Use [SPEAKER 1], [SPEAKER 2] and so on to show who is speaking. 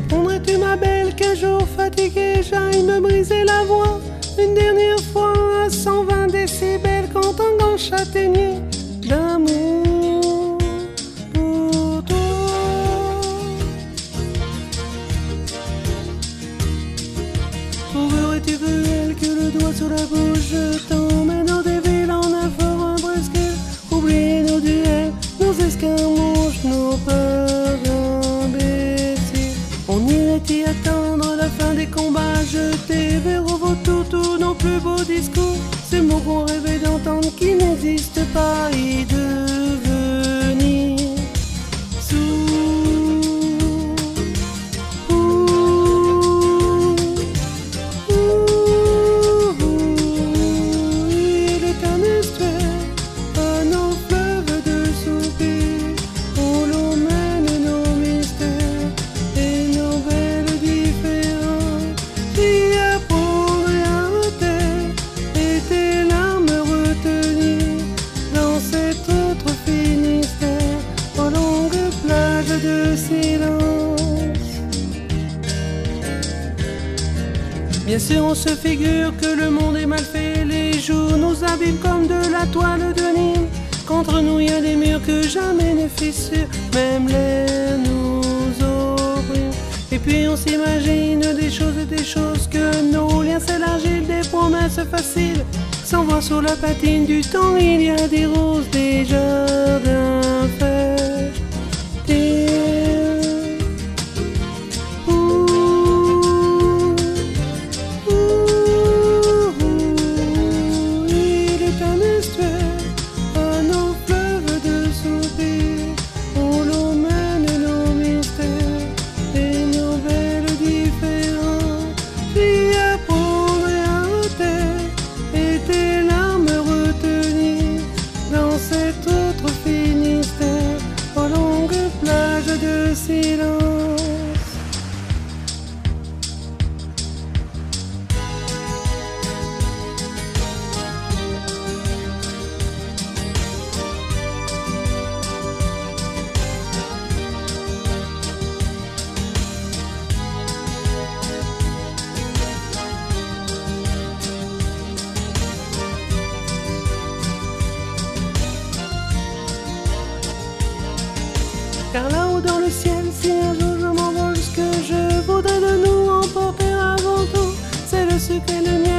[SPEAKER 1] Prendrais-tu ma belle qu'un jour fatigué j'aille me briser la voix une dernière fois à 120 décibels quand un grand châtaignier d'amour pour toi. Trouverais-tu belle que le doigt sur la bouche je t'emmène dans des villes en un forain presque oublier nos duels, nos escarmouches, nos peurs imbéciles. On irait y attendre la fin des combats, jeter vers au vautour tous nos plus beaux discours, ces mots qu'on rêvait d'entendre qui n'existent pas, y devenir sourd. Il est un estuaire à nos fleuves de soupirs, où l'on mène nos mystères et nos belles différences. Qui apprendrait à taire et tes larmes retenir dans cet autre Finistère, aux longues plages de silence. Bien sûr on se figure que le monde est mal fait, les jours nous abîment comme de la toile de Nîmes. Contre nous y a des murs que jamais ne fissurent, même l'air nous opprime. Et puis on s'imagine des choses que nos liens s'élargissent, des promesses faciles. Sans voir sur la patine du temps il y a des roses, des jardins fertiles. Il est un estuaire à nos fleuves de soupirs, où l'on mène nos mystères et nos belles différences. Qui apprendrait à taire et tes larmes retenir dans cet autre Finistère, aux longues plages de silence. Car là-haut dans le ciel, si un jour je m'envole, ce que je voudrais de nous emporter avant tout, c'est le sucre et le miel.